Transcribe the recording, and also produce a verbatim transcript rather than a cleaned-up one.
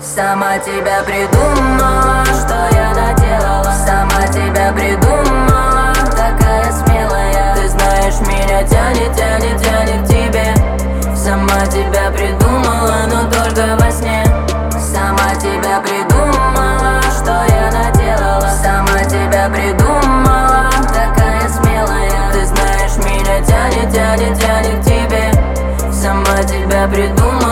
Сама тебя придумала, что я наделала. Сама тебя придумала, такая смелая. Ты знаешь, меня тянет, тянет, тянет к тебе. Сама тебя придумала, но только во сне. Сама тебя придумала, что я наделала. Сама тебя придумала, такая смелая. Ты знаешь, меня тянет, тянет, тянет к тебе. Сама тебя придумала.